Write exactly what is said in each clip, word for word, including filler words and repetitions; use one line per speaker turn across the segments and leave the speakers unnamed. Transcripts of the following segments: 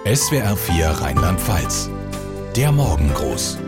S W R vier Rheinland-Pfalz. Der Morgengruß.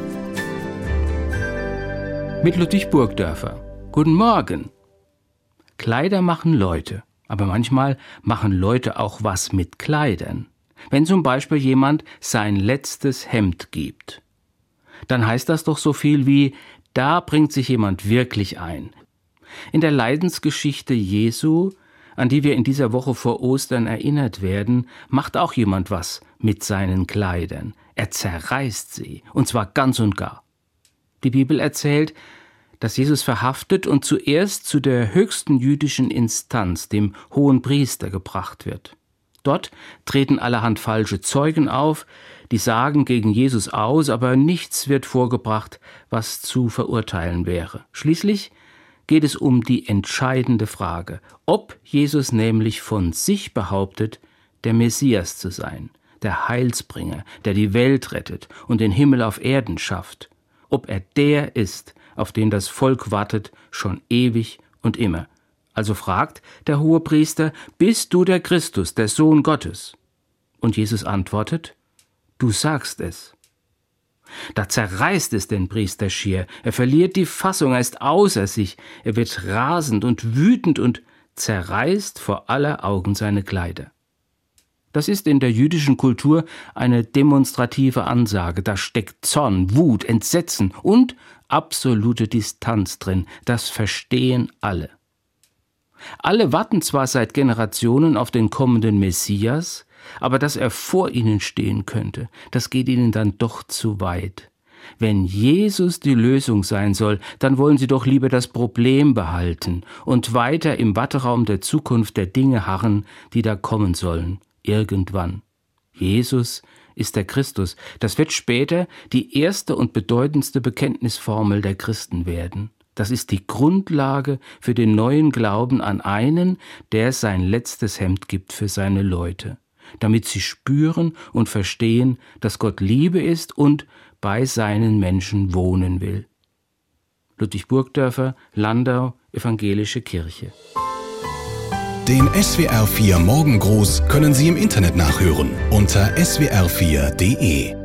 Mit Ludwig Burgdörfer. Guten Morgen. Kleider machen Leute, aber manchmal machen Leute auch was mit Kleidern. Wenn zum Beispiel jemand sein letztes Hemd gibt, dann heißt das doch so viel wie, da bringt sich jemand wirklich ein. In der Leidensgeschichte Jesu, an die wir in dieser Woche vor Ostern erinnert werden, macht auch jemand was mit seinen Kleidern. Er zerreißt sie, und zwar ganz und gar. Die Bibel erzählt, dass Jesus verhaftet und zuerst zu der höchsten jüdischen Instanz, dem Hohenpriester, gebracht wird. Dort treten allerhand falsche Zeugen auf, die sagen gegen Jesus aus, aber nichts wird vorgebracht, was zu verurteilen wäre. Schließlich geht es um die entscheidende Frage, ob Jesus nämlich von sich behauptet, der Messias zu sein, der Heilsbringer, der die Welt rettet und den Himmel auf Erden schafft, ob er der ist, auf den das Volk wartet, schon ewig und immer. Also fragt der Hohepriester, bist du der Christus, der Sohn Gottes? Und Jesus antwortet, du sagst es. Da zerreißt es den Priester schier, er verliert die Fassung, er ist außer sich, er wird rasend und wütend und zerreißt vor aller Augen seine Kleider. Das ist in der jüdischen Kultur eine demonstrative Ansage, da steckt Zorn, Wut, Entsetzen und absolute Distanz drin, das verstehen alle. Alle warten zwar seit Generationen auf den kommenden Messias, aber dass er vor ihnen stehen könnte, das geht ihnen dann doch zu weit. Wenn Jesus die Lösung sein soll, dann wollen sie doch lieber das Problem behalten und weiter im Warteraum der Zukunft der Dinge harren, die da kommen sollen, irgendwann. Jesus ist der Christus. Das wird später die erste und bedeutendste Bekenntnisformel der Christen werden. Das ist die Grundlage für den neuen Glauben an einen, der sein letztes Hemd gibt für seine Leute, damit sie spüren und verstehen, dass Gott Liebe ist und bei seinen Menschen wohnen will. Ludwig Burgdörfer, Landau, Evangelische Kirche.
Den S W R vier Morgengruß können Sie im Internet nachhören unter s w r vier punkt d e.